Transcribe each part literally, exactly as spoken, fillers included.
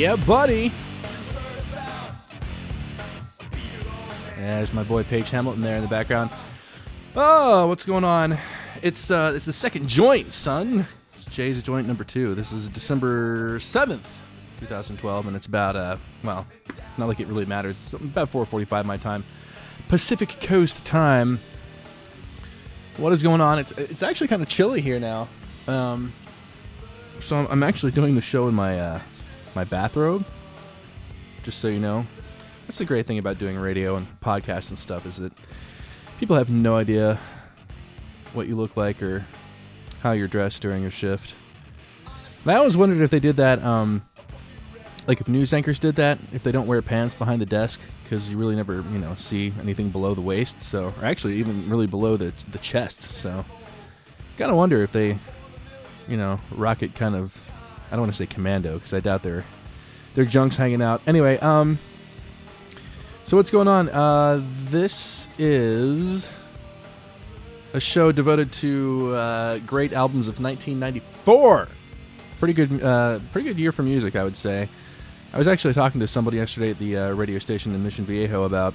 Yeah, buddy. Yeah, there's my boy Page Hamilton there in the background. Oh, what's going on? It's uh, it's the second joint, son. It's Jay's joint number two. This is December seventh, twenty twelve, and it's about, uh, well, not like it really matters. It's about four forty-five my time. Pacific Coast time. What is going on? It's it's actually kind of chilly here now. Um, so I'm, I'm actually doing the show in my uh, my bathrobe, just so you know. That's the great thing about doing radio and podcasts and stuff, is that people have no idea what you look like or how you're dressed during your shift. And I always wondered if they did that, um, like if news anchors did that, if they don't wear pants behind the desk, because you really never, you know, see anything below the waist, so, or actually even really below the the chest, so kind of wonder if they, you know, rock it kind of, I don't want to say commando, because I doubt their their junk's hanging out. Anyway, um, so what's going on? Uh, this is a show devoted to uh, great albums of nineteen ninety-four. Pretty good, uh, pretty good year for music, I would say. I was actually talking to somebody yesterday at the uh, radio station in Mission Viejo about,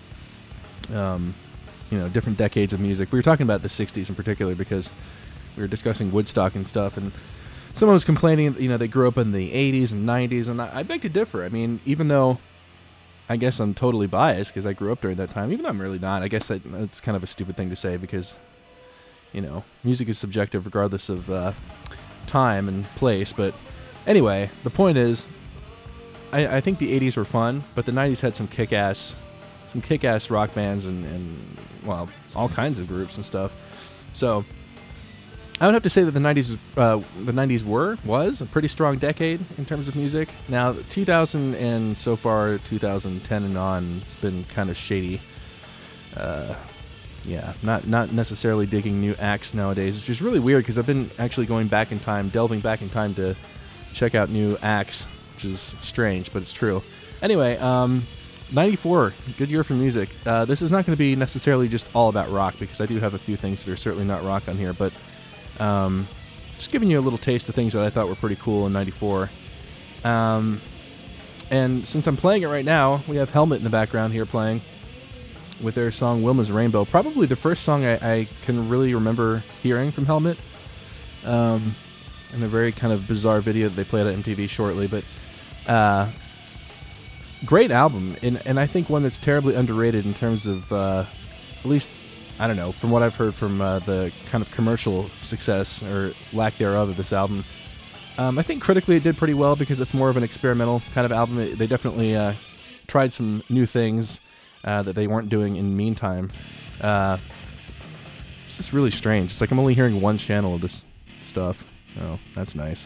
um, you know, different decades of music. We were talking about the sixties in particular because we were discussing Woodstock and stuff, and someone was complaining, you know, they grew up in the eighties and nineties, and I, I beg to differ. I mean, even though I guess I'm totally biased because I grew up during that time, even though I'm really not, I guess that, that's kind of a stupid thing to say because, you know, music is subjective regardless of uh, time and place. But anyway, the point is, I, I think the eighties were fun, but the nineties had some kick-ass, some kick-ass rock bands and, and, well, all kinds of groups and stuff. So I would have to say that the nineties, uh, the nineties were, was a pretty strong decade in terms of music. Now, two thousand and so far, two thousand ten and on, it's been kind of shady. Uh, yeah, not not necessarily digging new acts nowadays, which is really weird because I've been actually going back in time, delving back in time to check out new acts, which is strange, but it's true. Anyway, um, ninety-four, good year for music. Uh, this is not going to be necessarily just all about rock because I do have a few things that are certainly not rock on here, but Um, just giving you a little taste of things that I thought were pretty cool in ninety-four. Um, and since I'm playing it right now, we have Helmet in the background here playing with their song Wilma's Rainbow. Probably the first song I, I can really remember hearing from Helmet. Um, in a very kind of bizarre video that they played at M T V shortly. But uh, great album. And, and I think one that's terribly underrated in terms of, uh, at least, I don't know, from what I've heard from uh, the kind of commercial success or lack thereof of this album. Um, I think critically it did pretty well because it's more of an experimental kind of album. It, they definitely uh, tried some new things uh, that they weren't doing in the meantime. Uh, it's just really strange. It's like I'm only hearing one channel of this stuff. Oh, that's nice.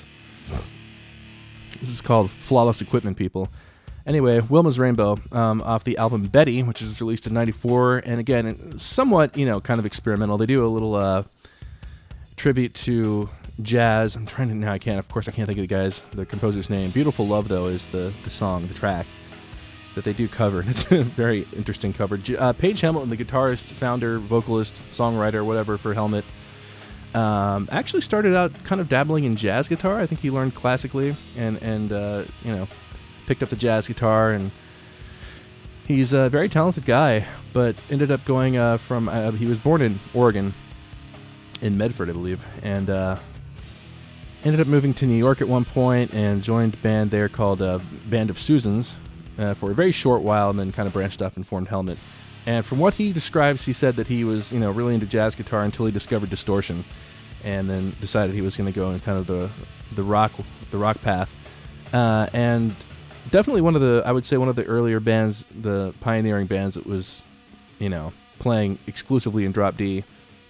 This is called Flawless Equipment, people. Anyway, Wilma's Rainbow, um, off the album Betty, which was released in ninety-four, and again, somewhat, you know, kind of experimental. They do a little uh, tribute to jazz. I'm trying to, now I can't, of course I can't think of the guy's, the composer's name. Beautiful Love, though, is the, the song, the track that they do cover. It's a very interesting cover. Uh, Page Hamilton, the guitarist, founder, vocalist, songwriter, whatever for Helmet, um, actually started out kind of dabbling in jazz guitar. I think he learned classically and, and uh, you know, picked up the jazz guitar, and he's a very talented guy, but ended up going uh, from, uh, he was born in Oregon, in Medford, I believe, and uh, ended up moving to New York at one point and joined a band there called uh, Band of Susans uh, for a very short while, and then kind of branched off and formed Helmet. And from what he describes, he said that he was, you know, really into jazz guitar until he discovered distortion, and then decided he was going to go in kind of the the rock the rock path, uh, and definitely one of the, I would say one of the earlier bands, the pioneering bands that was, you know, playing exclusively in drop D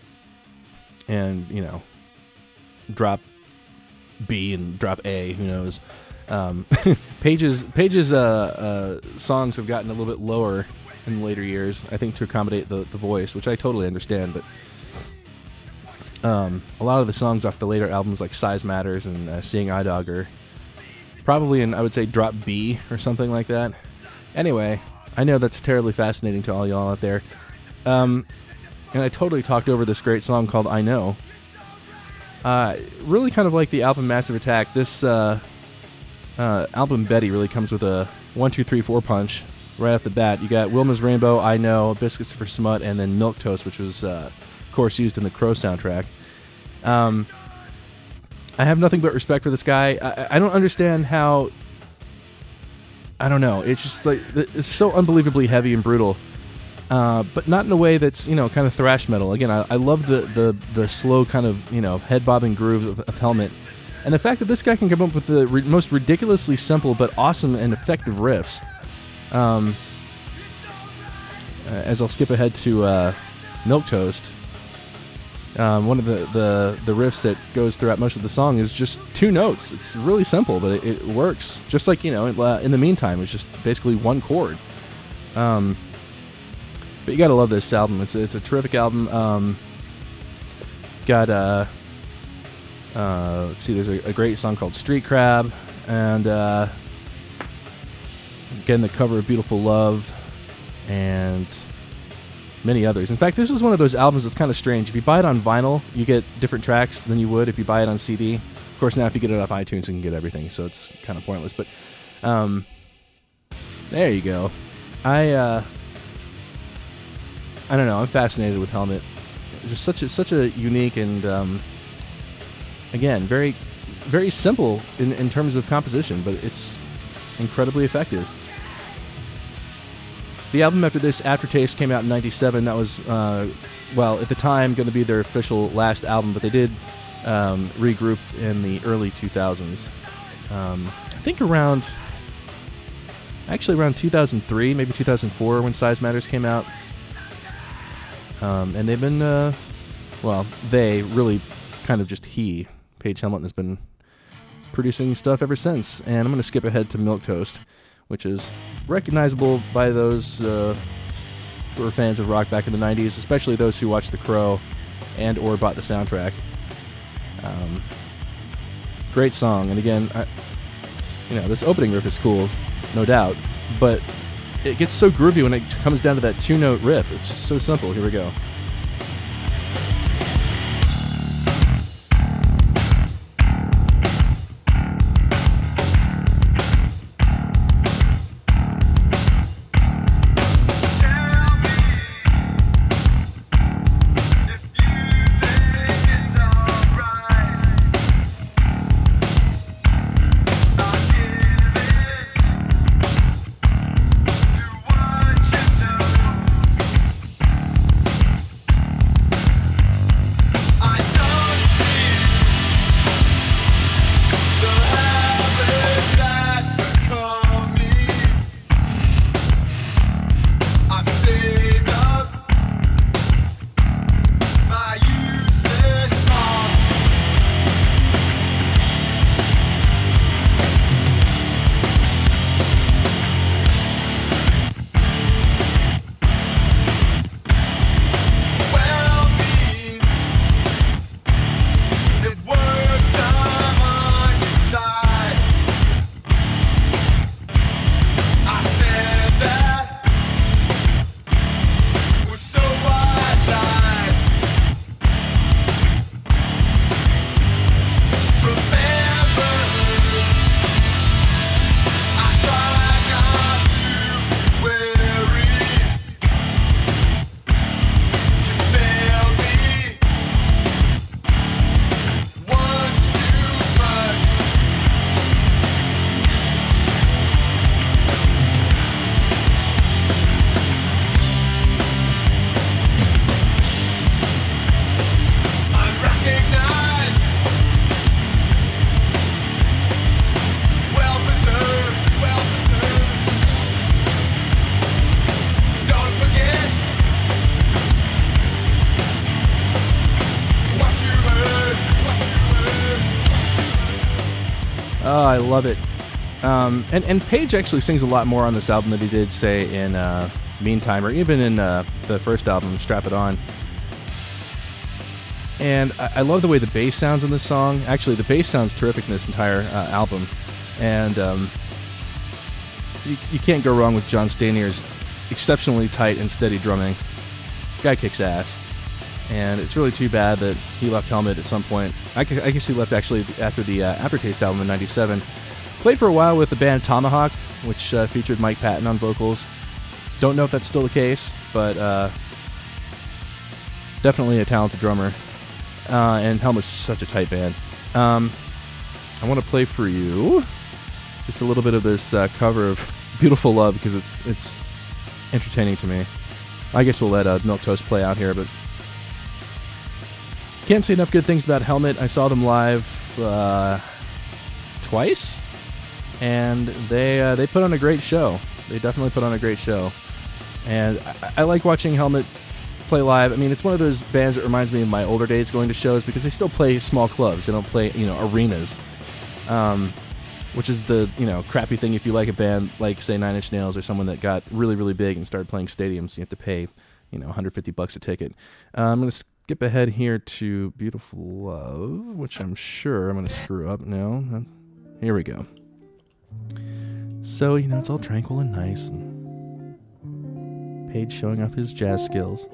and, you know, drop B and drop A, who knows. Um, Page's, Page's uh, uh, songs have gotten a little bit lower in later years, I think to accommodate the, the voice, which I totally understand, but um, a lot of the songs off the later albums like Size Matters and uh, Seeing Eye Dog are probably in, I would say, drop B or something like that. Anyway, I know that's terribly fascinating to all y'all out there. Um, and I totally talked over this great song called I Know. Uh, really kind of like the album Massive Attack. This uh, uh, album Betty really comes with a one, two, three, four punch right off the bat. You got Wilma's Rainbow, I Know, Biscuits for Smut, and then Milquetoast, which was, uh, of course, used in the Crow soundtrack. Um, I have nothing but respect for this guy. I, I don't understand how... I don't know. It's just like... It's so unbelievably heavy and brutal. Uh, but not in a way that's, you know, kind of thrash metal. Again, I, I love the, the, the slow kind of, you know, head-bobbing groove of, of Helmet. And the fact that this guy can come up with the re- most ridiculously simple but awesome and effective riffs. Um, uh, as I'll skip ahead to uh, Milquetoast, um, one of the, the, the riffs that goes throughout most of the song is just two notes. It's really simple, but it, it works. Just like, you know, uh, in the meantime, it's just basically one chord. Um... But you gotta love this album. It's a, it's a terrific album. Um, got uh, uh, let's see. There's a, a great song called Street Crab, and uh, again the cover of Beautiful Love, and many others. In fact, this is one of those albums that's kind of strange. If you buy it on vinyl, you get different tracks than you would if you buy it on C D. Of course, now if you get it off iTunes, you can get everything, so it's kind of pointless. But um, there you go. I. Uh, I don't know. I'm fascinated with Helmet. It's just such a such a unique and um, again very very simple in, in terms of composition, but it's incredibly effective. The album after this, Aftertaste, came out in ninety-seven. That was uh, well at the time going to be their official last album, but they did um, regroup in the early two thousands. Um, I think around actually around two thousand three, maybe two thousand four, when Size Matters came out. Um, and they've been, uh, well, they really kind of just he, Page Hamilton, has been producing stuff ever since. And I'm going to skip ahead to Milquetoast, which is recognizable by those uh, who were fans of rock back in the nineties, especially those who watched The Crow and or bought the soundtrack. Um, great song. And again, I, you know, this opening riff is cool, no doubt, but it gets so groovy when it comes down to that two-note riff. It's just so simple. Here we go. Oh, I love it. Um, and, and Page actually sings a lot more on this album than he did, say, in uh, Meantime, or even in uh, the first album, Strap It On. And I, I love the way the bass sounds in this song. Actually, the bass sounds terrific in this entire uh, album. And um, you, you can't go wrong with John Stanier's exceptionally tight and steady drumming. Guy kicks ass. And it's really too bad that he left Helmet at some point. I, I guess he left actually after the uh, Aftertaste album in ninety-seven. Played for a while with the band Tomahawk, which uh, featured Mike Patton on vocals. Don't know if that's still the case, but uh, definitely a talented drummer. Uh, and Helmet's such a tight band. Um, I want to play for you just a little bit of this uh, cover of Beautiful Love because it's it's entertaining to me. I guess we'll let uh, Milk Toast play out here, but can't say enough good things about Helmet. I saw them live uh, twice, and they uh, they put on a great show. They definitely put on a great show. And I, I like watching Helmet play live. I mean, it's one of those bands that reminds me of my older days going to shows because they still play small clubs. They don't play, you know, arenas, um, which is the, you know, crappy thing if you like a band like, say, Nine Inch Nails or someone that got really, really big and started playing stadiums. You have to pay, you know, one hundred fifty bucks a ticket. Uh, I'm going to skip ahead here to Beautiful Love, which I'm sure I'm going to screw up now. Here we go. So, you know, it's all tranquil and nice, and Page showing off his jazz skills.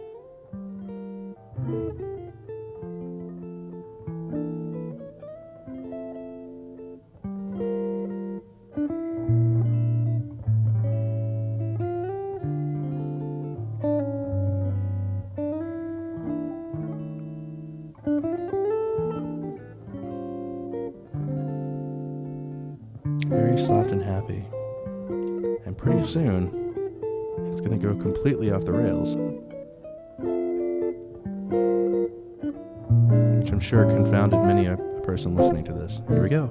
Very soft and happy. And pretty soon, it's going to go completely off the rails. Which I'm sure confounded many a person listening to this. Here we go.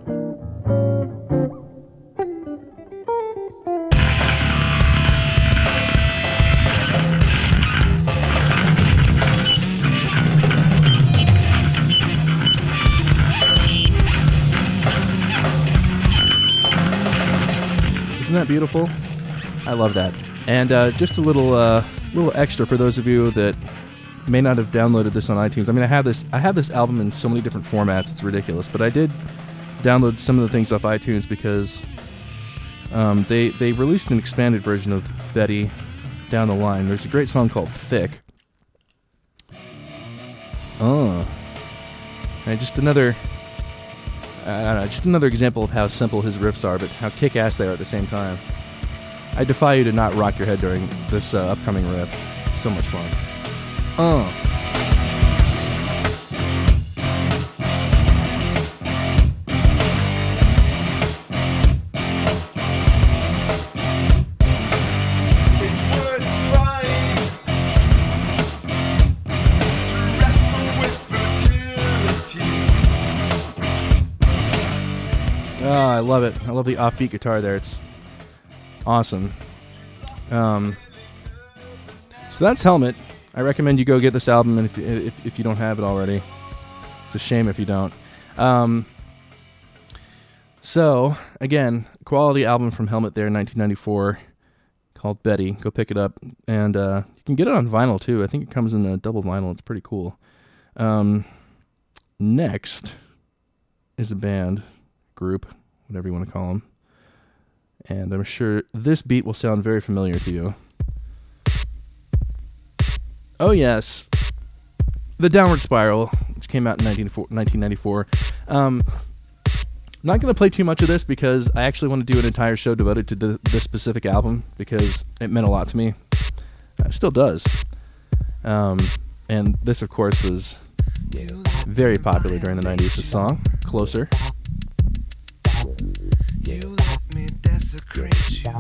Isn't that beautiful? I love that. And uh, just a little uh, little extra for those of you that may not have downloaded this on iTunes. I mean, I have this I have this album in so many different formats, it's ridiculous. But I did download some of the things off iTunes because um, they they released an expanded version of Betty down the line. There's a great song called Thick. Oh, and just another I don't know, just another example of how simple his riffs are, but how kick-ass they are at the same time. I defy you to not rock your head during this uh, upcoming riff. It's so much fun. Uh. Oh, I love it. I love the offbeat guitar there. It's awesome. Um, so that's Helmet. I recommend you go get this album, and if, if if you don't have it already, it's a shame if you don't. Um, so again, quality album from Helmet there in nineteen ninety-four called Betty. Go pick it up, and uh, you can get it on vinyl too. I think it comes in a double vinyl. It's pretty cool. Um, next is a band, group, whatever you want to call them. And I'm sure this beat will sound very familiar to you. Oh yes, The Downward Spiral, which came out in nineteen ninety-four. Um, I'm not going to play too much of this because I actually want to do an entire show devoted to the, this specific album because it meant a lot to me. It still does. Um, and this, of course, was very popular during the nineties, this song, Closer. You let me desecrate you.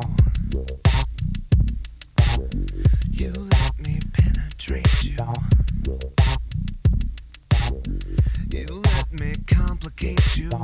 You let me penetrate you. You let me complicate you.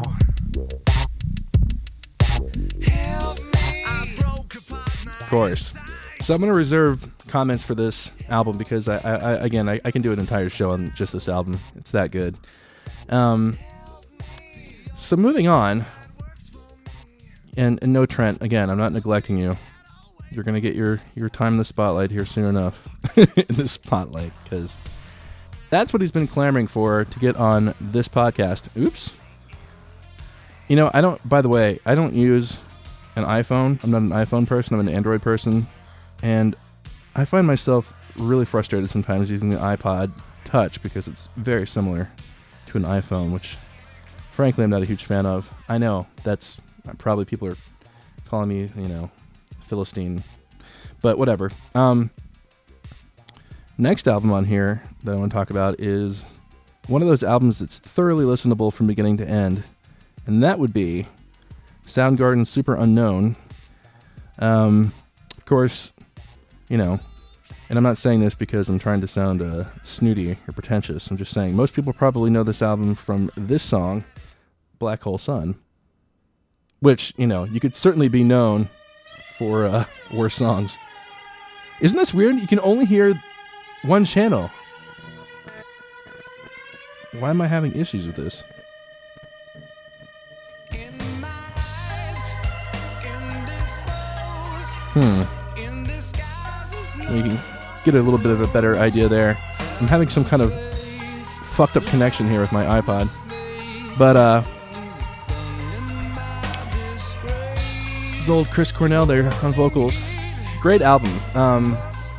Help me. I broke apart my of course. So I'm going to reserve comments for this album because, I, I, I again, I, I can do an entire show on just this album. It's that good. Um, so moving on. And, and no, Trent, again, I'm not neglecting you. You're going to get your, your time in the spotlight here soon enough. In the spotlight, because that's what he's been clamoring for to get on this podcast. Oops. You know, I don't, by the way, I don't use an iPhone. I'm not an iPhone person. I'm an Android person. And I find myself really frustrated sometimes using the iPod Touch because it's very similar to an iPhone, which, frankly, I'm not a huge fan of. I know, that's Probably people are calling me, you know, Philistine, but whatever. Um, next album on here that I want to talk about is one of those albums that's thoroughly listenable from beginning to end, and that would be Soundgarden's Super Unknown. Um, of course, you know, and I'm not saying this because I'm trying to sound uh, snooty or pretentious. I'm just saying most people probably know this album from this song, Black Hole Sun, which, you know, you could certainly be known for uh, worse songs. Isn't this weird? You can only hear one channel. Why am I having issues with this? Hmm. You can get a little bit of a better idea there. I'm having some kind of fucked up connection here with my iPod. But, uh... this is old Chris Cornell there on vocals. Great album. Um...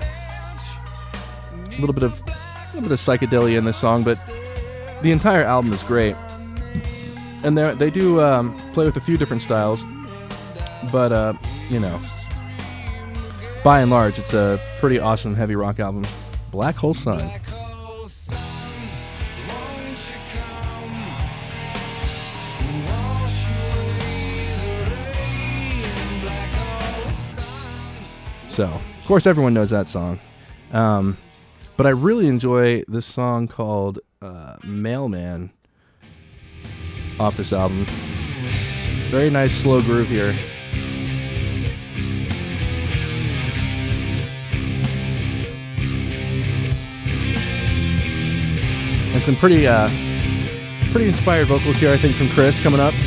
A little bit of... A little bit of psychedelia in this song, but the entire album is great. And they they do um, play with a few different styles. But, uh, you know... by and large, it's a pretty awesome heavy rock album. Black Hole Sun. So, of course, everyone knows that song. Um, but I really enjoy this song called uh, Mailman off this album. Very nice slow groove here. And some pretty, uh, pretty inspired vocals here, I think, from Chris coming up.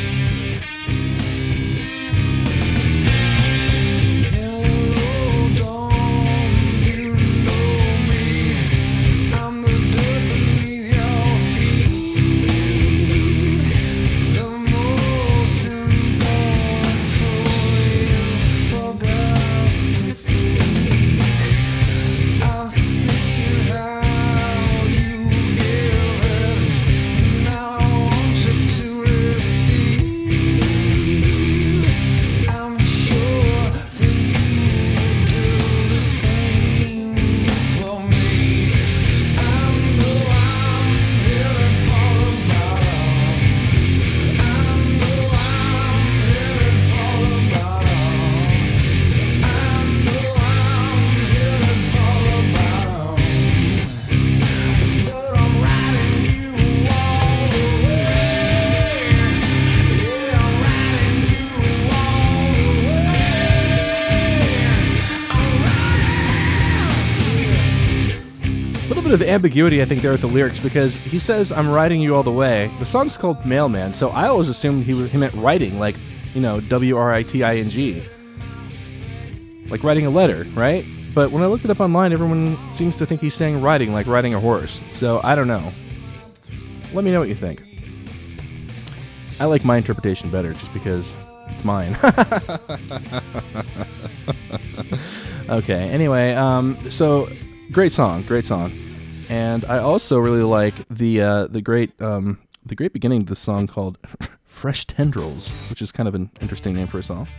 Of ambiguity, I think, there with the lyrics, because he says, "I'm riding you all the way." The song's called Mailman, so I always assumed he, he meant writing, like, you know, W R I T I N G. Like writing a letter, right? But when I looked it up online, everyone seems to think he's saying riding, like riding a horse. So, I don't know. Let me know what you think. I like my interpretation better, just because it's mine. Okay, anyway, um, so, great song, great song. And I also really like the uh, the great um, the great beginning of the song called "Fresh Tendrils," which is kind of an interesting name for a song.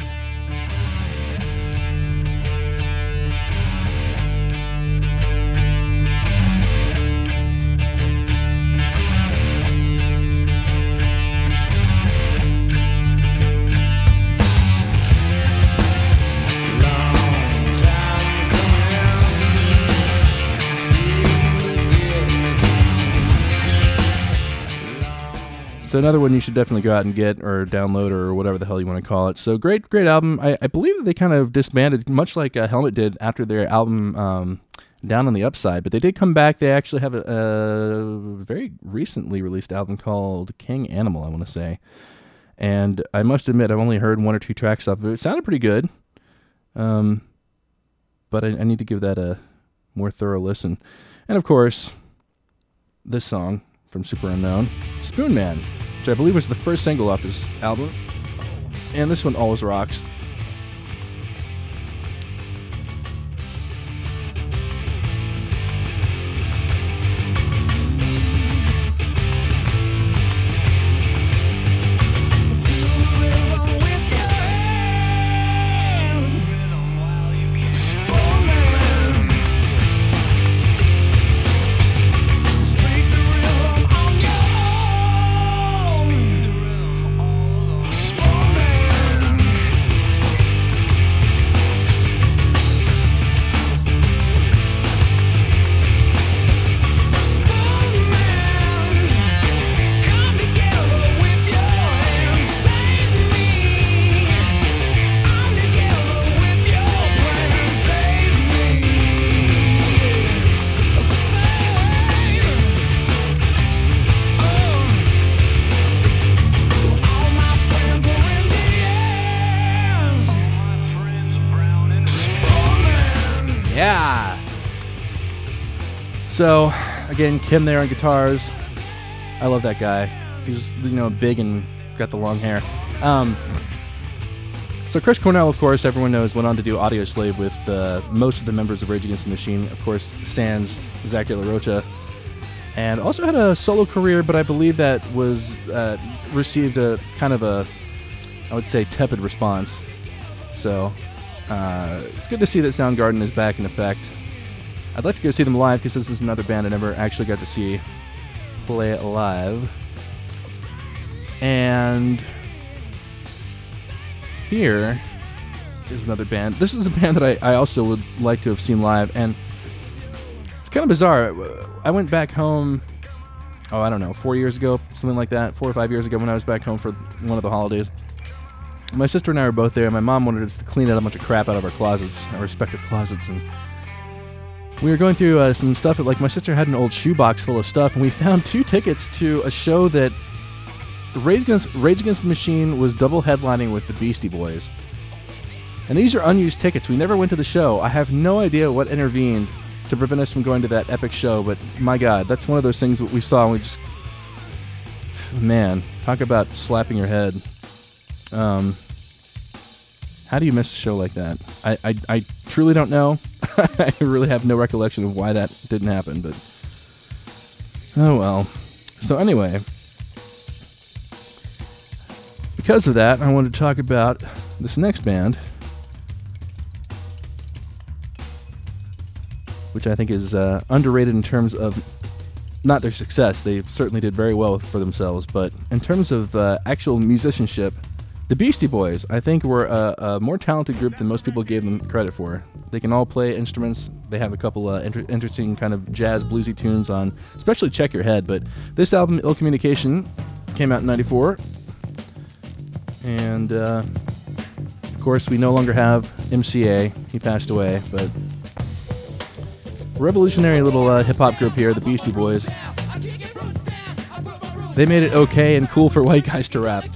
So another one you should definitely go out and get or download or whatever the hell you want to call it. So great, great album. I, I believe that they kind of disbanded, much like uh, Helmet did after their album um, Down on the Upside. But they did come back. They actually have a, a very recently released album called King Animal, I want to say. And I must admit, I've only heard one or two tracks off of it. It sounded pretty good. Um, but I, I need to give that a more thorough listen. And of course, this song from Super Unknown, Spoon Man, which I believe was the first single off this album. And this one always rocks. So, again, Kim there on guitars. I love that guy. He's, you know, big and got the long hair. Um, so Chris Cornell, of course, everyone knows, went on to do Audioslave with uh, most of the members of Rage Against the Machine. Of course, sans Zach De La Rocha. And also had a solo career, but I believe that was uh, received a kind of a, I would say, tepid response. So, uh, it's good to see that Soundgarden is back in effect. I'd like to go see them live because this is another band I never actually got to see play it live. And here is another band. This is a band that I, I also would like to have seen live, and it's kind of bizarre. I went back home, oh, I don't know, four years ago, something like that, four or five years ago when I was back home for one of the holidays. My sister and I were both there, and my mom wanted us to clean out a bunch of crap out of our closets, our respective closets, and we were going through uh, some stuff. Like, my sister had an old shoebox full of stuff, and we found two tickets to a show that Rage Against, Rage Against the Machine was double headlining with the Beastie Boys. And these are unused tickets. We never went to the show. I have no idea what intervened to prevent us from going to that epic show, but my God, that's one of those things that we saw and we just... Man, talk about slapping your head. Um, how do you miss a show like that? I, I, I truly don't know. I really have no recollection of why that didn't happen, but... Oh well. So anyway... Because of that, I wanted to talk about this next band, which I think is uh, underrated in terms of not their success. They certainly did very well for themselves, but in terms of uh, actual musicianship, the Beastie Boys, I think, were a, a more talented group than most people gave them credit for. They can all play instruments. They have a couple uh, inter- interesting kind of jazz bluesy tunes on, especially Check Your Head, but this album, Ill Communication, came out in ninety-four. And, uh, of course, we no longer have M C A. He passed away, but revolutionary little uh, hip-hop group here, the Beastie Boys. They made it okay and cool for white guys to rap.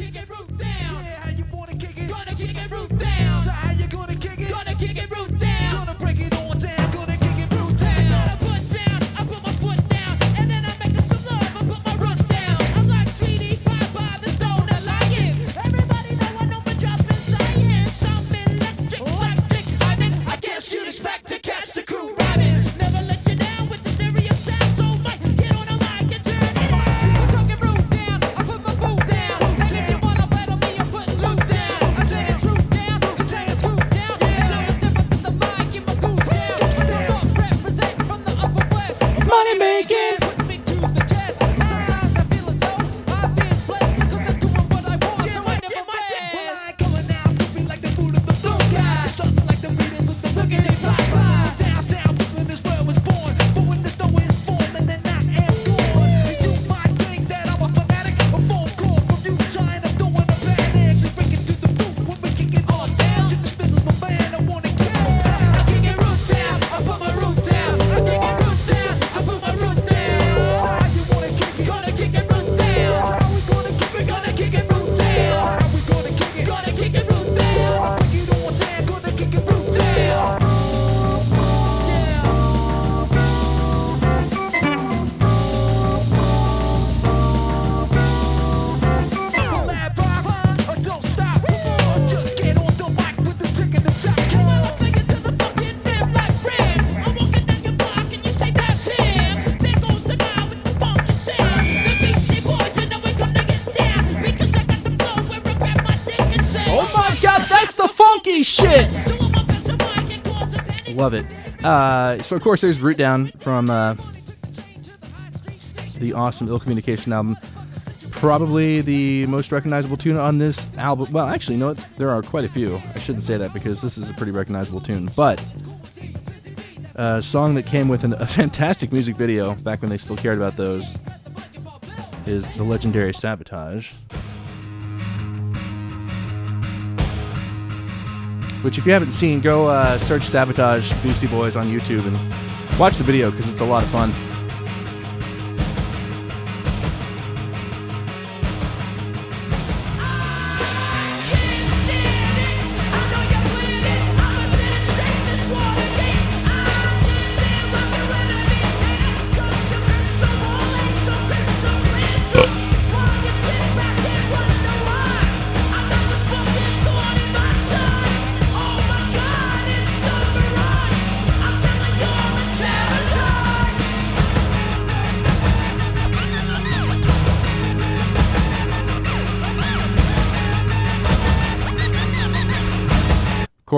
Shit! Love it. Uh, so, of course, there's Root Down from uh, the awesome Ill Communication album. Probably the most recognizable tune on this album. Well, actually, you know what? There are quite a few. I shouldn't say that because this is a pretty recognizable tune. But a song that came with an, a fantastic music video back when they still cared about those is the legendary Sabotage. Which, if you haven't seen, go uh, search Sabotage Beastie Boys on YouTube and watch the video because it's a lot of fun.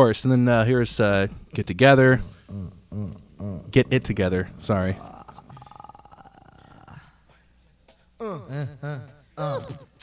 course. And then uh, here's uh, Get Together. Get It Together. Sorry. Uh, uh, uh.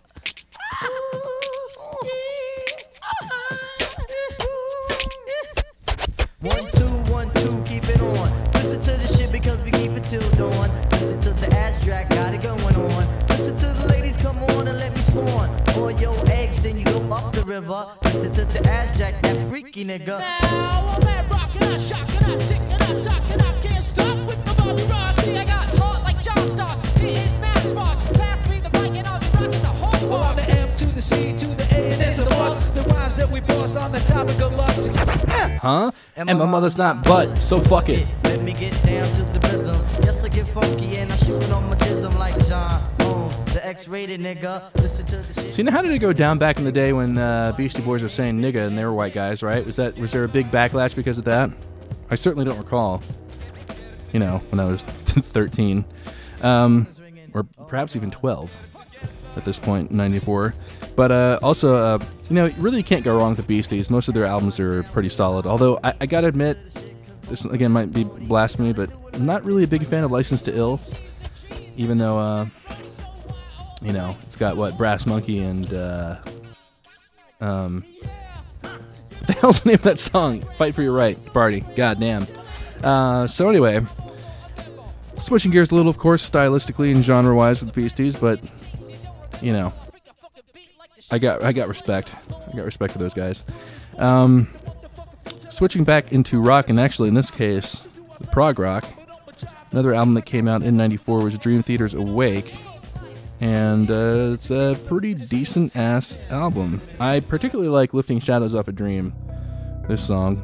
One, two, one, two, keep it on. Listen to the shit because we keep it till dawn. Listen to the ass track, got it going on. Listen to the ladies, come on and let me spawn. On your eggs, then you go up the river. Listen to the ass jack, that freaky nigga. Now, I'm that rockin', I shockin', I tickin', I talkin', I can't stop with the Bobby Ross. See, I got heart like John Stars, hitting fast bars. Pass me the mic and I'll be rockin' the whole bar. On the M to the C to the A and it's a loss. The rhymes that we boss on the topic of lust. Huh? And my mother's not butt, so fuck it. Let me get down to the rhythm. Yes, I get funky and I shoot it on my jism like John Holmes, the X-rated nigga. Listen to the shit. See, now how did it go down back in the day when uh, Beastie Boys were saying nigga and they were white guys, right? Was that was there a big backlash because of that? I certainly don't recall. You know, when I was thirteen, um, or perhaps even twelve at this point, ninety-four. But uh, also, uh, you know, really you can't go wrong with the Beasties. Most of their albums are pretty solid. Although I, I gotta admit, this again might be blasphemy, but I'm not really a big fan of License to Ill. Even though, uh, you know, it's got what Brass Monkey and uh, um, the hell's the name of that song? Fight for Your Right, Party. God damn. Uh, so anyway, switching gears a little, of course, stylistically and genre-wise with the Beasties, but you know, I got I got respect. I got respect for those guys. Um, switching back into rock, and actually in this case, the prog rock. Another album that came out in ninety-four was Dream Theater's Awake, and uh, it's a pretty decent ass album. I particularly like Lifting Shadows Off a Dream. This song,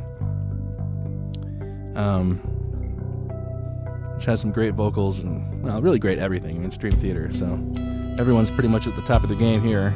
um, which has some great vocals and well, really great everything. I mean, it's Dream Theater, so everyone's pretty much at the top of the game here.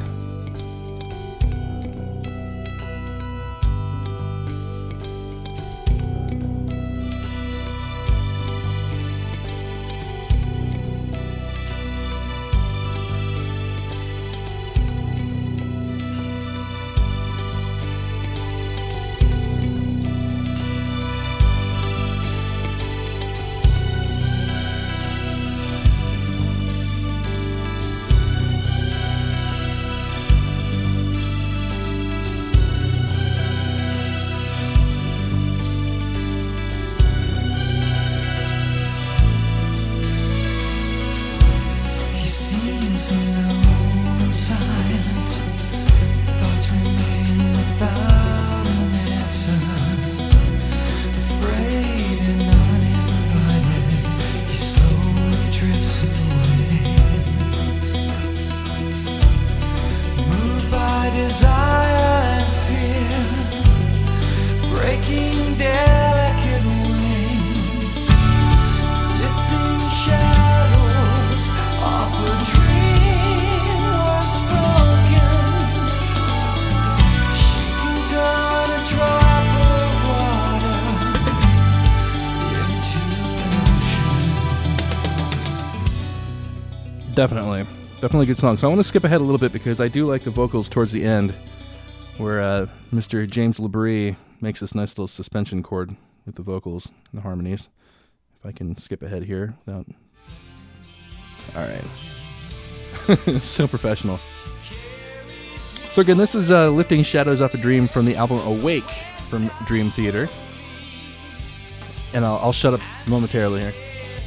Definitely. Definitely a good song. So I want to skip ahead a little bit because I do like the vocals towards the end where uh, Mister James LaBrie makes this nice little suspension chord with the vocals and the harmonies. If I can skip ahead here without... All right. So professional. So again, this is uh, Lifting Shadows Off a Dream from the album Awake from Dream Theater. And I'll, I'll shut up momentarily here.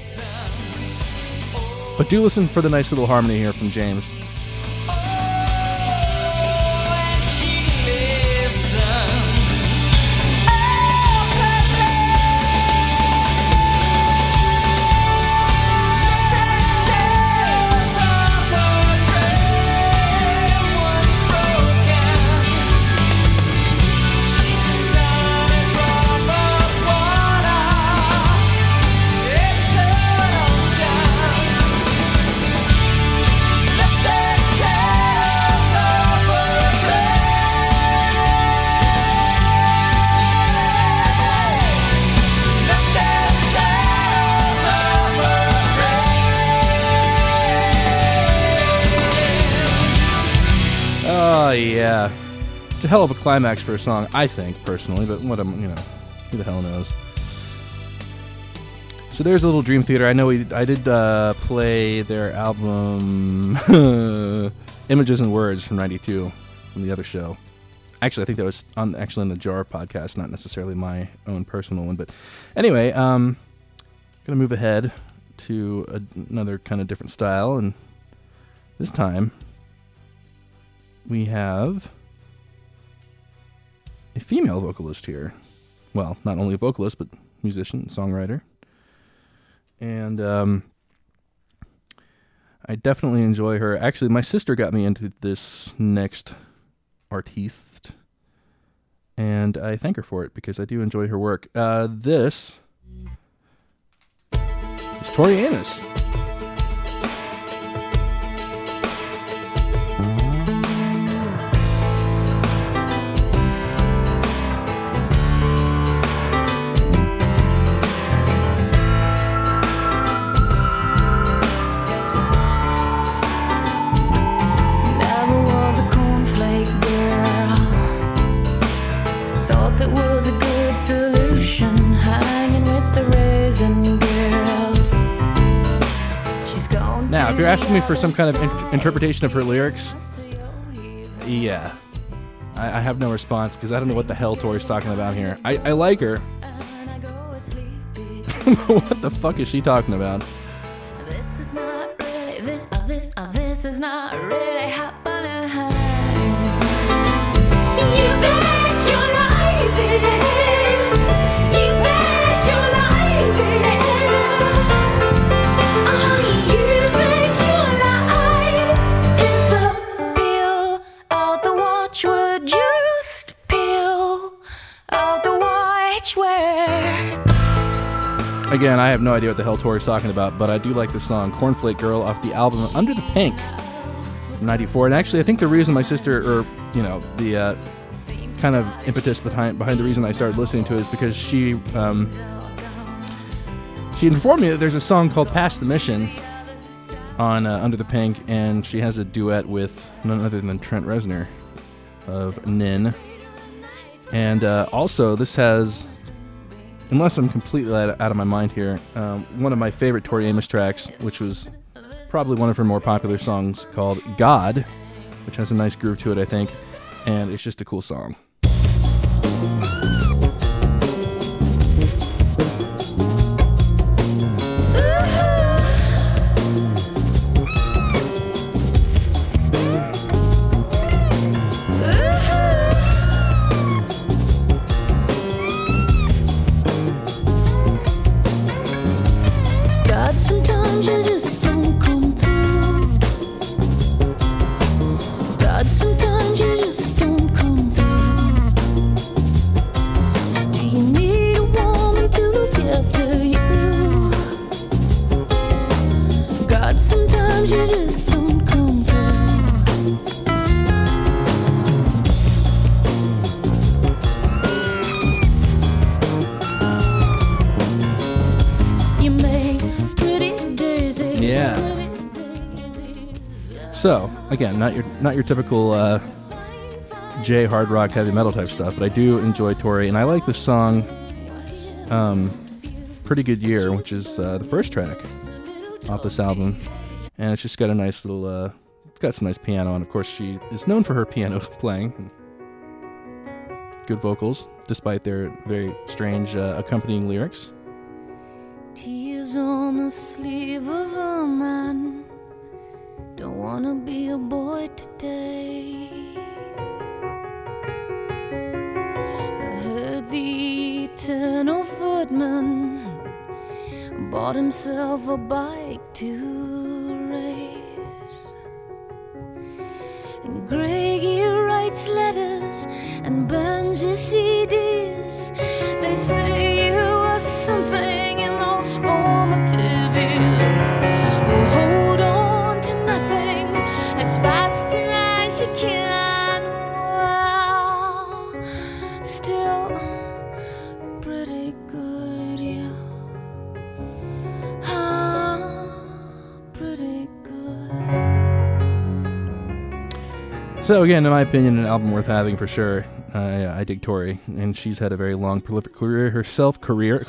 But do listen for the nice little harmony here from James. It's a hell of a climax for a song, I think, personally, but what am, you know, who the hell knows. So there's a little Dream Theater. I know we, I did uh, play their album Images and Words from ninety-two from the other show. Actually, I think that was on actually on the Jar podcast, not necessarily my own personal one. But anyway, um, gonna move ahead to a, another kind of different style, and this time we have a female vocalist here. Well, not only a vocalist, but musician, songwriter. And um, I definitely enjoy her. Actually, my sister got me into this next artiste, and I thank her for it because I do enjoy her work. Uh, this is Tori Amos. Now, if you're asking me for some kind of in- interpretation of her lyrics, yeah, I, I have no response because I don't know what the hell Tori's talking about here. I, I like her. What the fuck is she talking about? This is not really, this, uh, this, uh, this is not really happening. You bet your life it is. You bet your life it is. Oh, honey, you bet your life it's a peel out the watchword. Just peel out the watchword. Again, I have no idea what the hell Tori's talking about, but I do like the song Cornflake Girl off the album Under the Pink from ninety-four. And actually, I think the reason my sister, or, you know, the uh, kind of impetus behind behind the reason I started listening to it is because she um, she informed me that there's a song called Past the Mission on uh, Under the Pink, and she has a duet with none other than Trent Reznor of Nin. And uh, also, this has, unless I'm completely out of my mind here, um, one of my favorite Tori Amos tracks, which was probably one of her more popular songs, called God, which has a nice groove to it, I think, and it's just a cool song. God, sometimes you just don't come through. God, sometimes you just don't come through. Do you need a woman to look after you? God, sometimes you just don't come through. You make pretty daisies. Yeah. Pretty daisies. So, again, not your not your typical uh, J hard rock heavy metal type stuff, but I do enjoy Tori, and I like the song um, Pretty Good Year, which is uh, the first track off this album, and it's just got a nice little, uh, it's got some nice piano, and of course she is known for her piano playing, and good vocals, despite their very strange uh, accompanying lyrics. Tears on the sleeve of a man. Don't wanna be a boy today. I heard the eternal footman bought himself a bike to race. And Greggy writes letters and burns his C Ds. They say you are something in those formative years. Well, hold on to nothing as fast as you can. Well, still pretty good, yeah. Ah, pretty good. So again, in my opinion, an album worth having for sure. Uh, I dig Tori, and she's had a very long, prolific career herself. Career,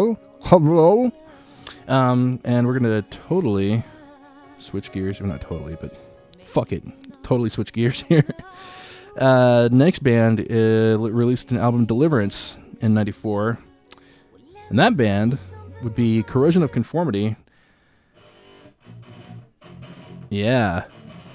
um, and we're gonna totally switch gears. Well, not totally, but fuck it, totally switch gears here. Uh, next band uh, released an album, Deliverance, in ninety-four, and that band would be Corrosion of Conformity. Yeah.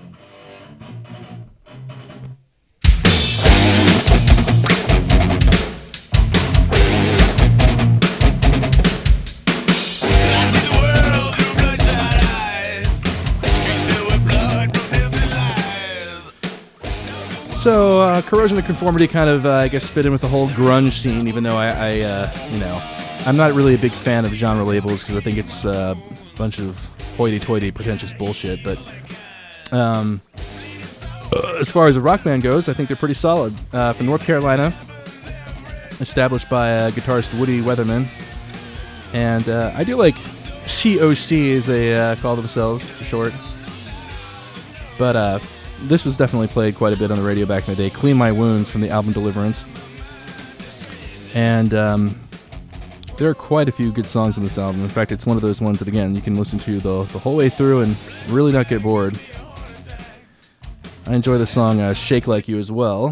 So, uh, Corrosion of Conformity kind of, uh, I guess, fit in with the whole grunge scene, even though I, I uh, you know, I'm not really a big fan of genre labels because I think it's uh, a bunch of hoity-toity, pretentious bullshit. But um, uh, as far as a rock band goes, I think they're pretty solid. Uh, from North Carolina, established by uh, guitarist Woody Weatherman. And uh, I do like C O C, as they uh, call themselves for short. But, uh... this was definitely played quite a bit on the radio back in the day. Clean My Wounds from the album Deliverance. And um, there are quite a few good songs on this album. In fact, it's one of those ones that, again, you can listen to the, the whole way through and really not get bored. I enjoy the song uh, Shake Like You as well.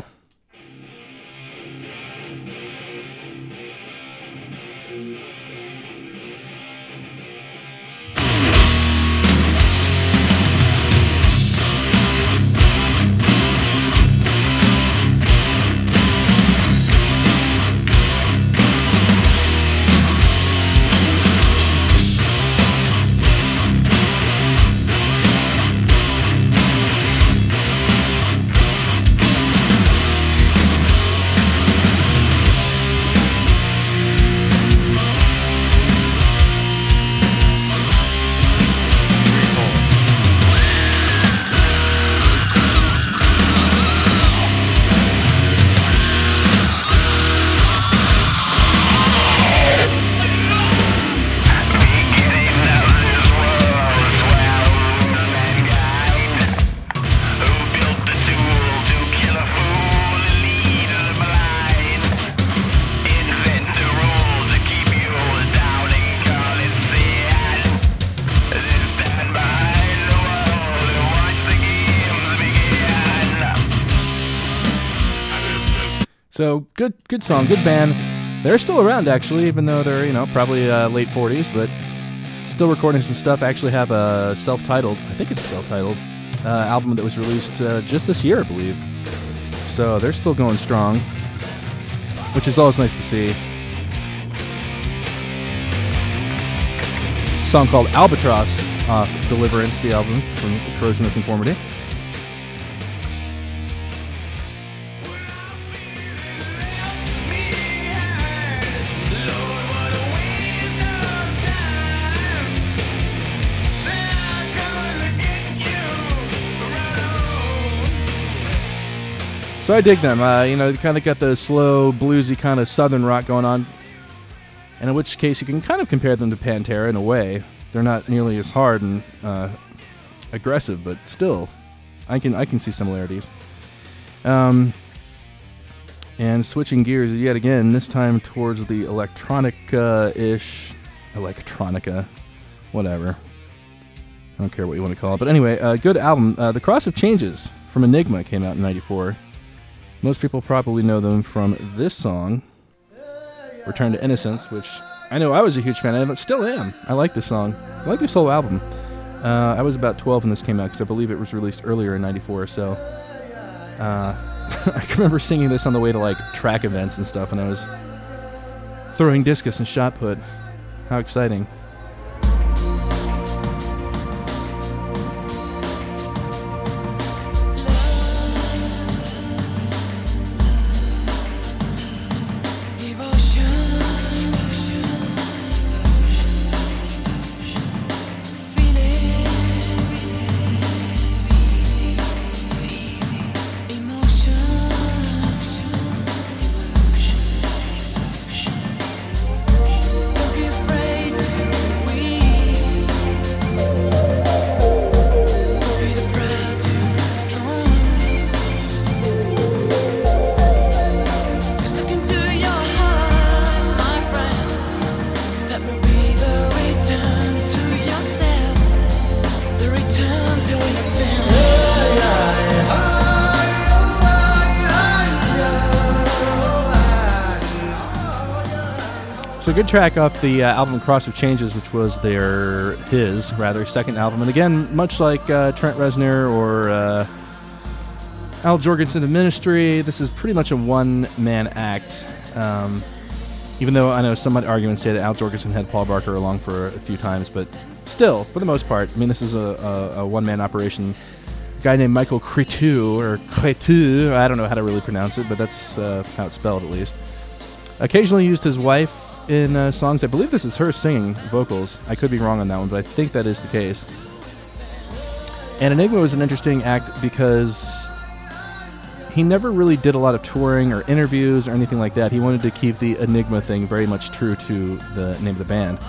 So good, good song, good band. They're still around actually, even though they're you know probably uh, late forties, but still recording some stuff. I actually have a self-titled, I think it's self-titled uh, album that was released uh, just this year, I believe. So they're still going strong, which is always nice to see. A song called Albatross off Deliverance, the album from Corrosion of Conformity. So I dig them. Uh, you know, they kind of got the slow, bluesy kind of southern rock going on. And in which case you can kind of compare them to Pantera in a way. They're not nearly as hard and uh, aggressive, but still, I can I can see similarities. Um, and switching gears yet again, this time towards the electronica-ish, electronica, whatever. I don't care what you want to call it. But anyway, a uh, good album. Uh, The Cross of Changes from Enigma came out in ninety-four. Most people probably know them from this song, Return to Innocence, which I know I was a huge fan of, but still am. I like this song. I like this whole album. Uh, I was about twelve when this came out, because I believe it was released earlier in ninety-four, so uh, I can remember singing this on the way to like track events and stuff when I was throwing discus and shot put. How exciting. Don't be afraid to good track off the uh, album Cross of Changes, which was their, his, rather, second album. And again, much like uh, Trent Reznor or uh, Al Jourgensen of Ministry, this is pretty much a one-man act. Um, even though I know some might argue and say that Al Jourgensen had Paul Barker along for a few times, but still, for the most part, I mean, this is a, a, a one-man operation. A guy named Michael Cretu, or Cretu, I don't know how to really pronounce it, but that's uh, how it's spelled at least. Occasionally used his wife in uh, songs. I believe this is her singing vocals. I could be wrong on that one, but I think that is the case. And Enigma was an interesting act because he never really did a lot of touring or interviews or anything like that. He wanted to keep the Enigma thing very much true to the name of the band.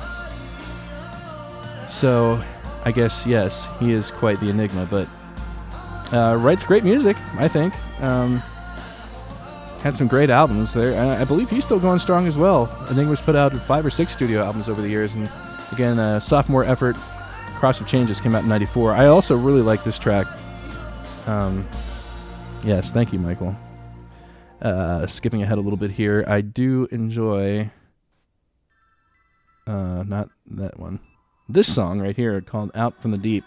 So, I guess, yes, he is quite the Enigma, but uh, writes great music, I think. Um... Had some great albums there. Uh, I believe he's still going strong as well. Enigma's put out five or six studio albums over the years. And again, uh, sophomore effort, Cross of Changes, came out in ninety-four. I also really like this track. Um, yes, thank you, Michael. Uh, skipping ahead a little bit here, I do enjoy... Uh, not that one. This song right here called Out from the Deep.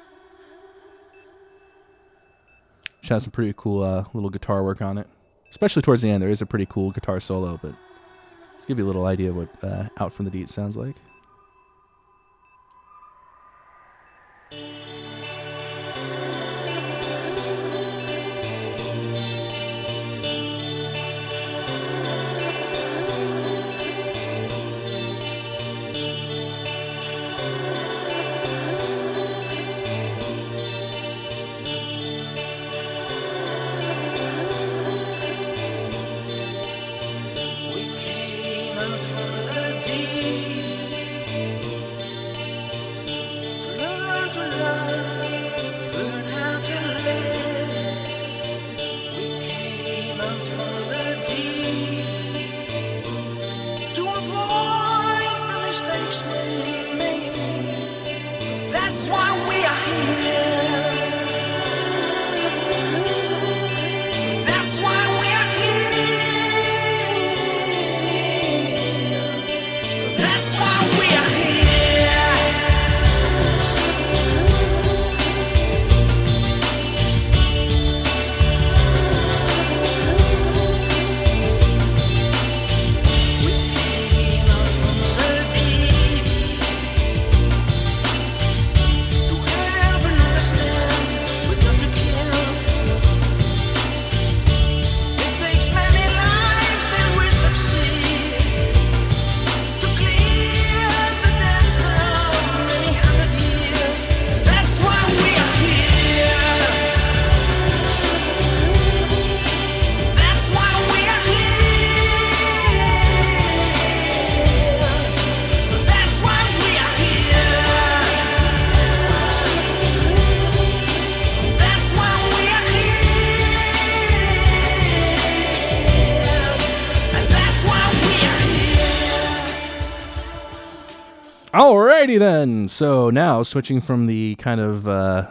Which has some pretty cool uh, little guitar work on it. Especially towards the end, there is a pretty cool guitar solo, but let's give you a little idea of what uh, Out from the Deep sounds like. Alrighty then, so now switching from the kind of uh,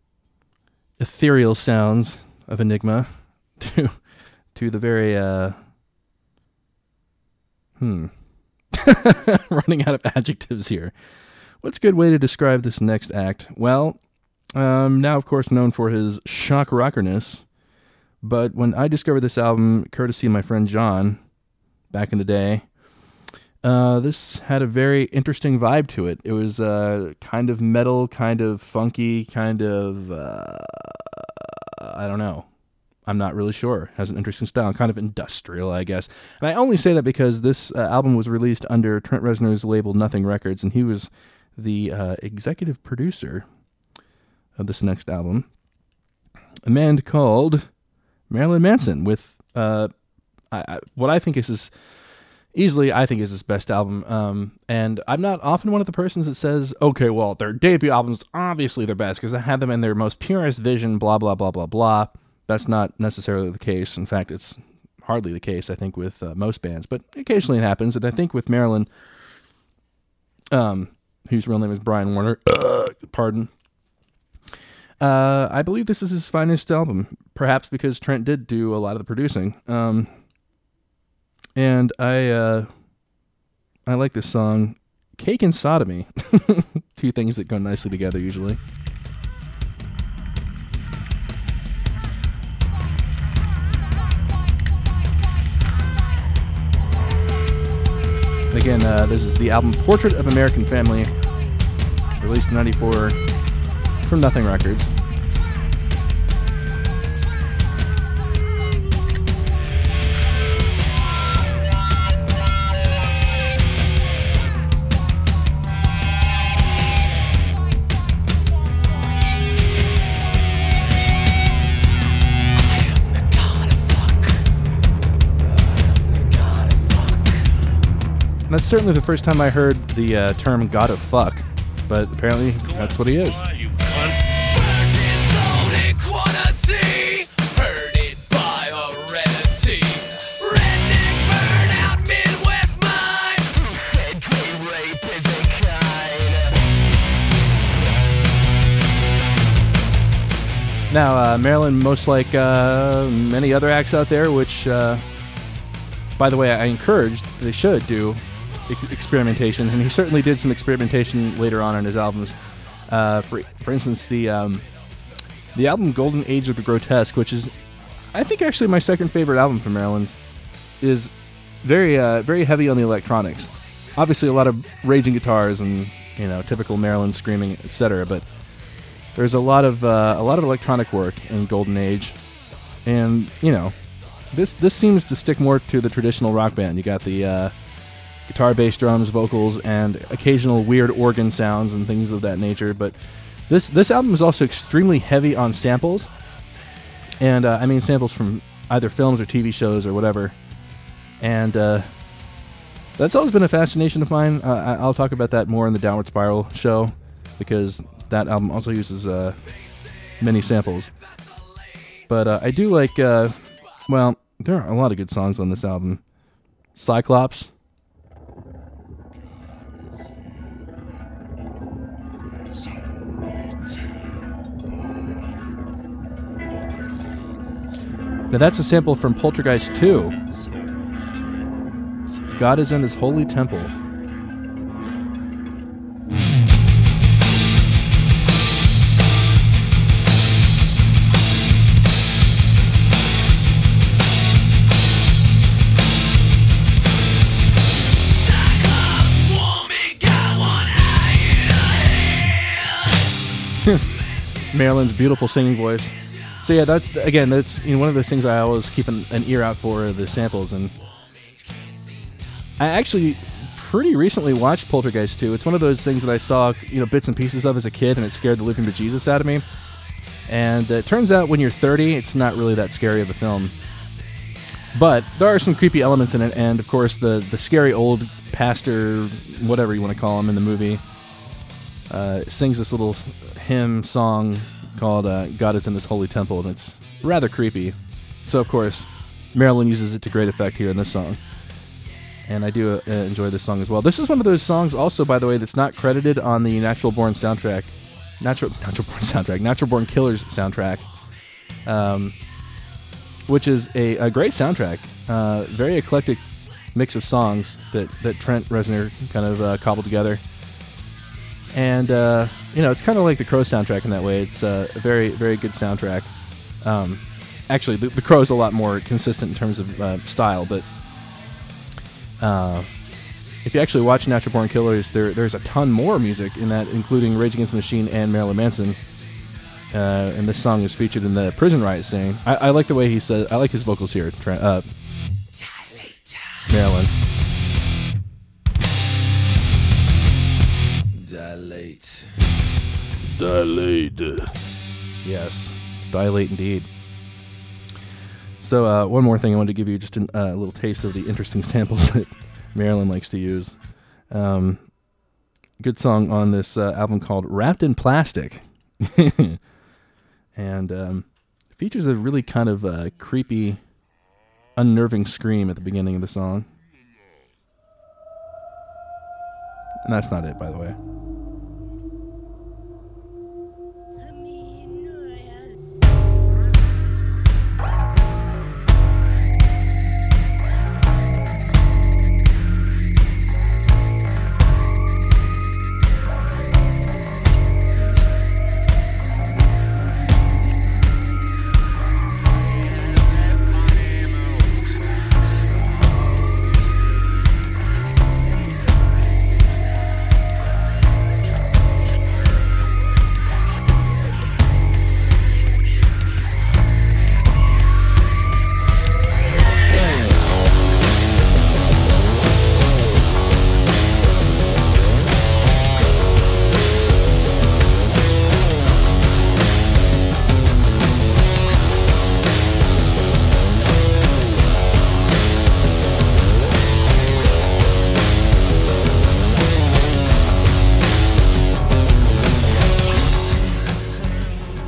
ethereal sounds of Enigma to to the very uh, hmm running out of adjectives here. What's a good way to describe this next act? Well, um, now of course known for his shock rockerness, but when I discovered this album, courtesy of my friend John, back in the day. Uh, this had a very interesting vibe to it. It was uh, kind of metal, kind of funky, kind of, uh, I don't know. I'm not really sure. Has an interesting style, kind of industrial, I guess. And I only say that because this uh, album was released under Trent Reznor's label Nothing Records, and he was the uh, executive producer of this next album. A man called Marilyn Manson with uh, I, I, what I think is his... Easily, I think is his best album, um, and I'm not often one of the persons that says, okay, well, their debut albums, obviously their best, because I had them in their most purest vision, blah, blah, blah, blah, blah. That's not necessarily the case. In fact, it's hardly the case, I think, with uh, most bands, but occasionally it happens, and I think with Marilyn, um, whose real name is Brian Warner, uh, pardon, uh, I believe this is his finest album, perhaps because Trent did do a lot of the producing, um... And I uh, I like this song, Cake and Sodomy. Two things that go nicely together usually. And again, uh, this is the album Portrait of American Family, released in ninety-four from Nothing Records. That's certainly the first time I heard the uh, term God of Fuck, but apparently that's what he is. Now, uh, Marilyn, most like uh, many other acts out there, which, uh, by the way, I encouraged they should do experimentation, and he certainly did some experimentation later on in his albums. Uh, for for instance, the um, the album Golden Age of the Grotesque, which is, I think, actually my second favorite album from Marilyn's, is very uh, very heavy on the electronics. Obviously, a lot of raging guitars and, you know, typical Marilyn screaming, et cetera. But there's a lot of uh, a lot of electronic work in Golden Age, and you know, this this seems to stick more to the traditional rock band. You got the uh, guitar, bass, drums, vocals, and occasional weird organ sounds and things of that nature. But this this album is also extremely heavy on samples, and uh, I mean samples from either films or T V shows or whatever. And uh, that's always been a fascination of mine. Uh, I'll talk about that more in the Downward Spiral show, because that album also uses uh, many samples. But uh, I do like, uh, well, there are a lot of good songs on this album. Cyclops. Now that's a sample from Poltergeist two. God is in his holy temple. Marilyn's beautiful singing voice. So yeah, that's again, that's, you know, one of those things I always keep an, an ear out for, the samples. And I actually pretty recently watched Poltergeist two. It's one of those things that I saw, you know, bits and pieces of as a kid, and it scared the living bejesus out of me. And uh, it turns out when you're thirty, it's not really that scary of a film. But there are some creepy elements in it, and of course the the scary old pastor, whatever you want to call him in the movie, uh, sings this little hymn song called uh, God is in His Holy Temple, and it's rather creepy. So, of course, Marilyn uses it to great effect here in this song. And I do uh, enjoy this song as well. This is one of those songs also, by the way, that's not credited on the Natural Born soundtrack. Natural Natural Born soundtrack. Natural Born Killers soundtrack. Um, which is a, a great soundtrack. Uh, very eclectic mix of songs that, that Trent Reznor kind of uh, cobbled together. And, uh, you know, it's kind of like the Crow soundtrack in that way. It's uh, a very, very good soundtrack. Um, actually, the, the Crow is a lot more consistent in terms of uh, style, but uh, if you actually watch Natural Born Killers, there there's a ton more music in that, including Rage Against the Machine and Marilyn Manson. Uh, and this song is featured in the Prison Riot scene. I, I like the way he says, I like his vocals here, Trent, uh, Marilyn. Dilate. Dilate. Yes. Dilate indeed. So, uh, one more thing I wanted to give you, just a uh, little taste of the interesting samples that Marilyn likes to use. Um, good song on this uh, album called Wrapped in Plastic. And um, features a really kind of uh, creepy, unnerving scream at the beginning of the song. And that's not it, by the way.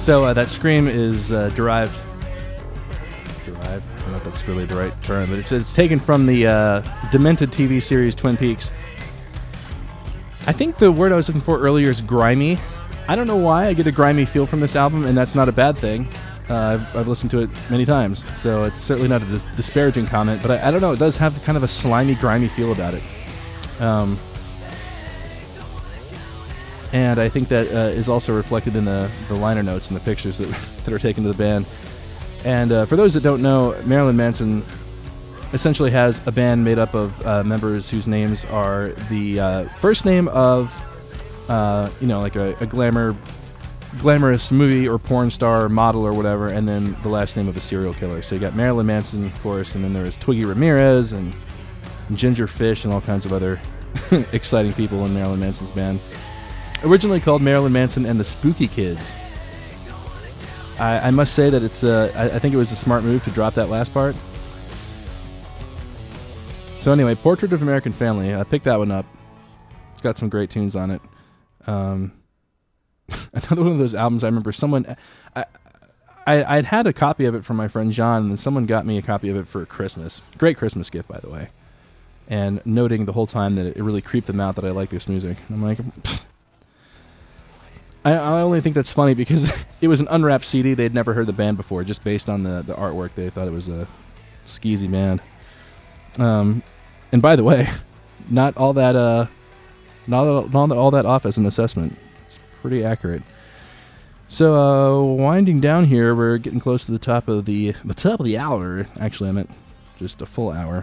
So uh, that scream is uh, derived. Derived. I don't know if that's really the right term, but it's it's taken from the uh, demented T V series Twin Peaks. I think the word I was looking for earlier is grimy. I don't know why I get a grimy feel from this album, and that's not a bad thing. Uh, I've, I've listened to it many times, so it's certainly not a dis- disparaging comment, but I, I don't know, it does have kind of a slimy, grimy feel about it. Um, and I think that uh, is also reflected in the, the liner notes and the pictures that, that are taken to the band. And uh, for those that don't know, Marilyn Manson essentially has a band made up of uh, members whose names are the uh, first name of, uh, you know, like a, a glamour, glamorous movie or porn star or model or whatever, and then the last name of a serial killer. So you got Marilyn Manson, of course, and then there was Twiggy Ramirez and Ginger Fish and all kinds of other exciting people in Marilyn Manson's band. Originally called Marilyn Manson and the Spooky Kids. I, I must say that it's uh, I, I think it was a smart move to drop that last part. So anyway, Portrait of American Family. I picked that one up. It's got some great tunes on it. Um, another one of those albums I remember someone... I, I, I'd had a copy of it from my friend John, and then someone got me a copy of it for Christmas. Great Christmas gift, by the way. And noting the whole time that it really creeped them out that I like this music. And I'm like... I, I only think that's funny because it was an unwrapped C D. They'd never heard the band before, just based on the, the artwork. They thought it was a skeezy band. Um... And by the way, not all that uh, not all, not all that off as an assessment. It's pretty accurate. So uh, winding down here, we're getting close to the top of the the top of the hour. Actually, I meant just a full hour.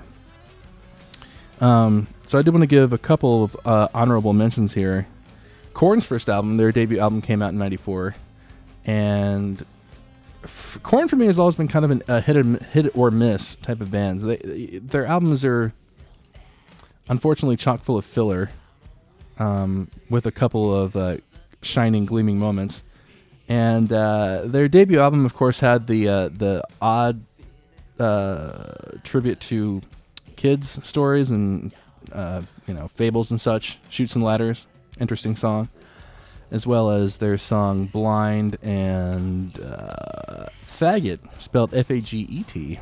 Um, so I did want to give a couple of uh, honorable mentions here. Korn's first album, their debut album, came out in ninety-four, and f- Korn for me has always been kind of an, a hit or, hit or miss type of band. They, they, their albums are unfortunately chock full of filler, um, with a couple of uh, shining, gleaming moments. And uh, their debut album, of course, had the uh, the odd uh, tribute to kids' stories and uh, you know fables and such, Chutes and Ladders, interesting song, as well as their song "Blind" and uh, "Faggot," spelled F A G E T.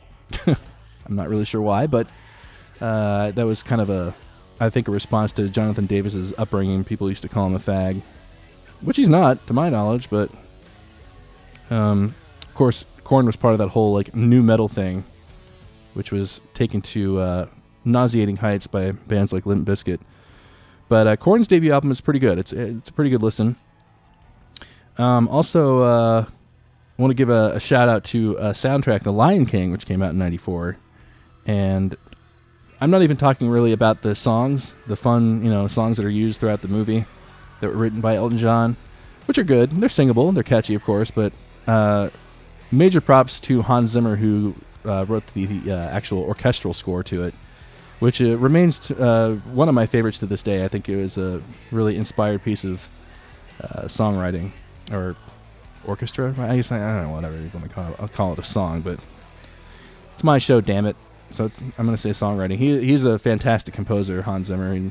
I'm not really sure why, but uh, that was kind of a, I think, a response to Jonathan Davis's upbringing. People used to call him a fag, which he's not, to my knowledge, but um, of course, Korn was part of that whole like new metal thing, which was taken to uh, nauseating heights by bands like Limp Bizkit. But uh, Korn's debut album is pretty good. It's it's a pretty good listen. Um, also, uh, I want to give a, a shout out to a soundtrack, The Lion King, which came out in ninety-four, and I'm not even talking really about the songs, the fun, you know, songs that are used throughout the movie that were written by Elton John, which are good. They're singable. They're catchy, of course, but uh, major props to Hans Zimmer, who uh, wrote the, the uh, actual orchestral score to it, which uh, remains t- uh, one of my favorites to this day. I think it was a really inspired piece of uh, songwriting, or orchestra. I guess I, I don't know, whatever you want to call it. I'll call it a song, but it's my show, damn it. So it's, I'm going to say songwriting. He he's a fantastic composer, Hans Zimmer, and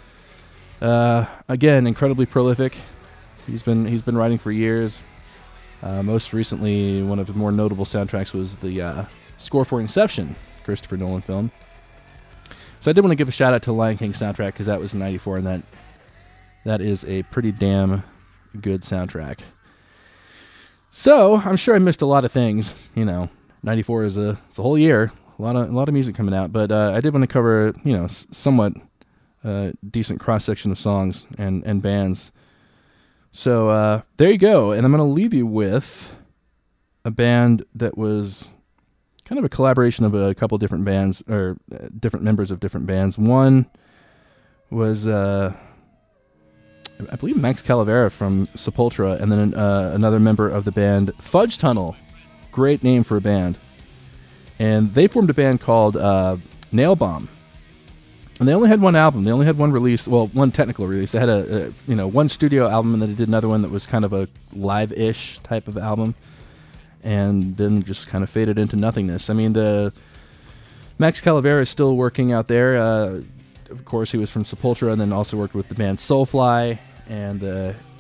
uh, again, incredibly prolific. He's been he's been writing for years. Uh, most recently, one of the more notable soundtracks was the uh, score for Inception, Christopher Nolan film. So I did want to give a shout out to the Lion King soundtrack because that was in ninety-four, and that that is a pretty damn good soundtrack. So I'm sure I missed a lot of things. You know, ninety-four is a it's a whole year. A lot of a lot of music coming out, but uh, I did want to cover, you know, s- somewhat uh, decent cross section of songs and, and bands. So uh, there you go, and I'm going to leave you with a band that was kind of a collaboration of a couple different bands, or uh, different members of different bands. One was, uh, I believe, Max Calavera from Sepultura, and then uh, another member of the band, Fudge Tunnel. Great name for a band. And they formed a band called uh, Nail Bomb. And they only had one album. They only had one release, well, one technical release. They had a, a you know, one studio album, and then they did another one that was kind of a live-ish type of album. And then just kind of faded into nothingness. I mean, the Max Calavera is still working out there. Uh, of course, he was from Sepultura, and then also worked with the band Soulfly, and uh,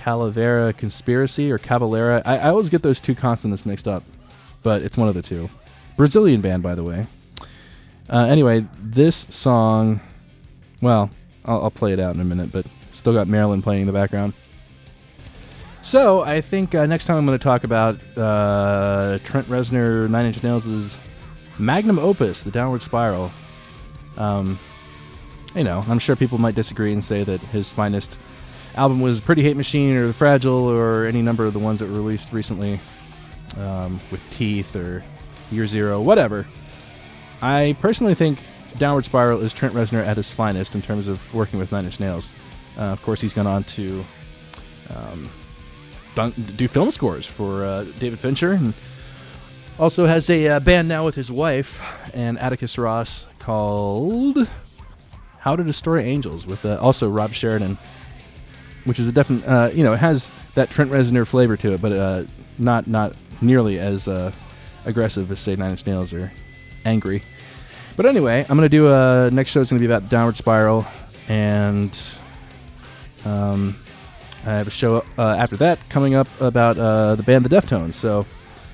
Calavera Conspiracy or Cavalera. I, I always get those two consonants mixed up, but it's one of the two. Brazilian band, by the way. Uh, anyway, this song, well, I'll, I'll play it out in a minute, but still got Marilyn playing in the background. So I think uh, next time I'm going to talk about uh, Trent Reznor, Nine Inch Nails' magnum opus, The Downward Spiral. Um, you know, I'm sure people might disagree and say that his finest album was Pretty Hate Machine or Fragile or any number of the ones that were released recently um, with Teeth or Year Zero, whatever. I personally think Downward Spiral is Trent Reznor at his finest in terms of working with Nine Inch Nails. Uh, of course, he's gone on to um, done, do film scores for uh, David Fincher, and also has a uh, band now with his wife and Atticus Ross called How to Destroy Angels, with uh, also Rob Sheridan, which is a definite, uh, you know, it has that Trent Reznor flavor to it, but uh, not not nearly as uh, aggressive as, say, Nine Inch Nails or Angry. But anyway, I'm going to do a, next show is going to be about Downward Spiral, and um, I have a show uh, after that coming up about uh, the band The Deftones, so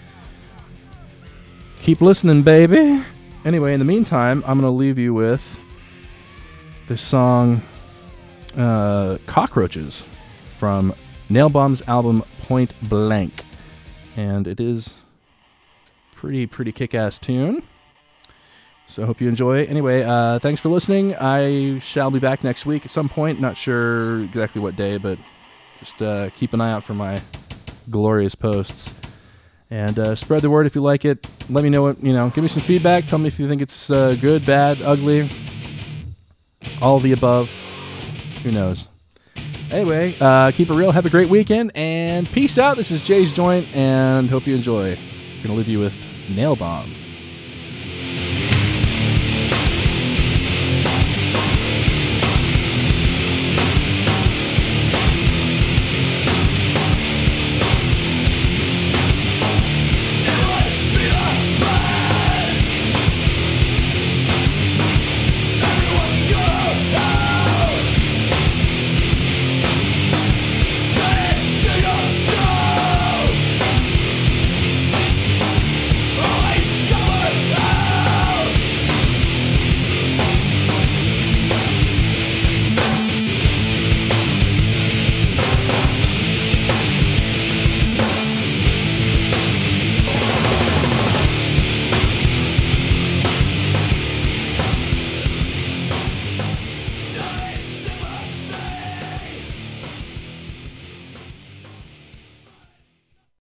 keep listening, baby. Anyway, in the meantime, I'm going to leave you with this song, uh, Cockroaches, from Nailbomb's album Point Blank, and it is pretty, pretty kick-ass tune. So I hope you enjoy. Anyway, uh, thanks for listening. I shall be back next week at some point. Not sure exactly what day, but just uh, keep an eye out for my glorious posts. And uh, spread the word if you like it. Let me know what, you know, give me some feedback. Tell me if you think it's uh, good, bad, ugly. All of the above. Who knows? Anyway, uh, keep it real. Have a great weekend. And peace out. This is Jay's Joint, and hope you enjoy. I'm going to leave you with Nail Bomb.